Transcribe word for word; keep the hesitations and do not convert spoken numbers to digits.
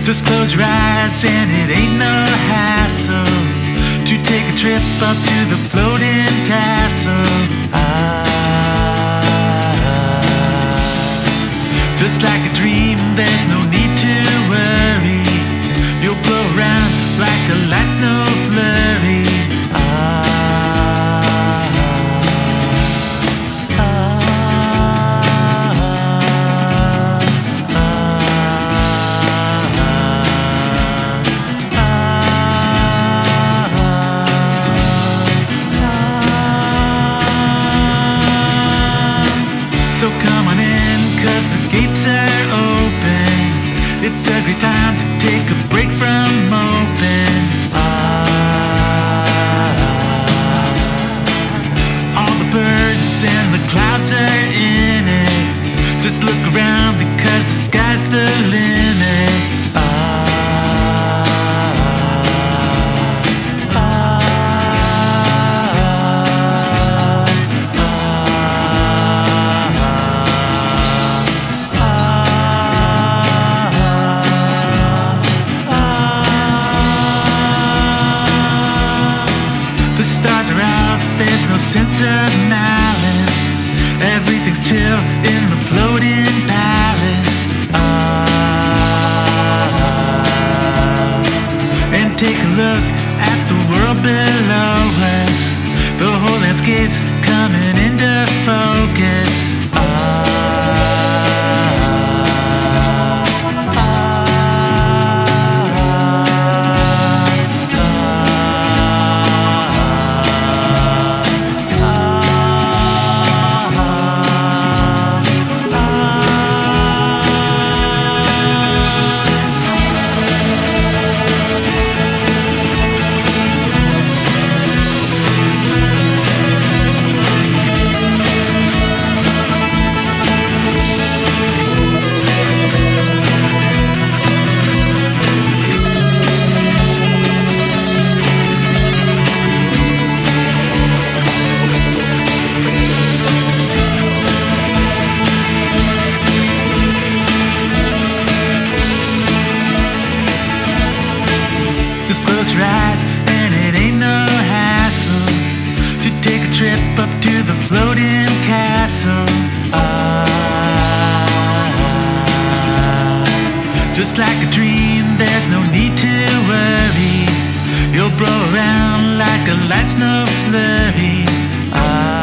Just close your eyes and it ain't no hassle to take a trip up to the floating castle. Ah, just like a dream, there's no need to worry. You'll blow around like a light snow flurry. Ah, so come on in, cause the gates are open. It's a great time to take a break from moping. Ah, all the birds and the clouds are in it. Just look around because the sky's the limit. Ah, the stars are out, there's no sense of malice. Everything's chill in the floating palace. Ah, and take a look at the world below us. The whole landscape's coming into focus. Ah, just close your eyes and it ain't no hassle to take a trip up to the floating castle. Ah, just like a dream, there's no need to worry. You'll blow around like a light snow flurry. Ah,